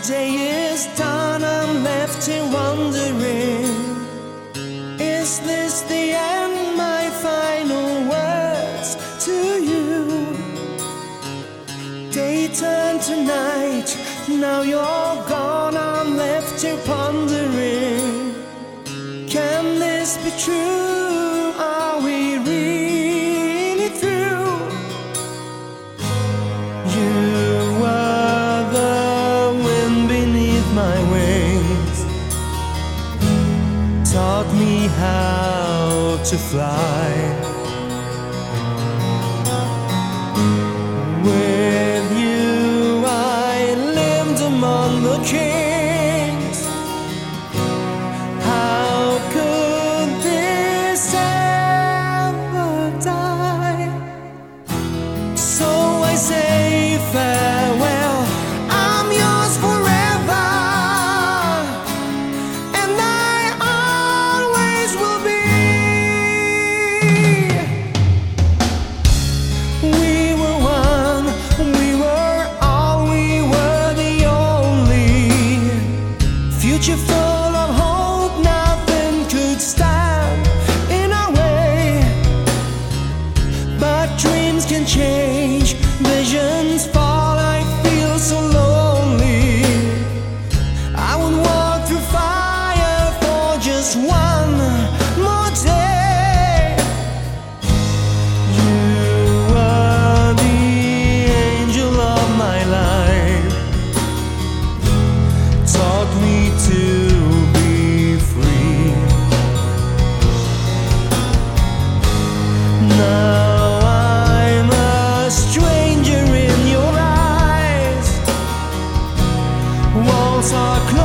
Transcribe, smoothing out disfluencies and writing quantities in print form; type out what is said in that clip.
Day is done, I'm left here wondering, is this the end? My final words to you. Day turned to night, now you're gone, I'm left here pondering, can this be true? Are we really through? You were the wind beneath my wings, taught me how to fly. With you I lived among the kings. How could this ever die? So I say farewell, I'm yours forever, and I always will be. We were one, we were all, we were the only. Future full of hope, nothing could stand in our way. But dreams can change, visions fall, I feel so lonely. I would walk through fire for just one more day. You were the angel of my life, taught me to be free. Now I'm a stranger in your eyes. Walls are closed.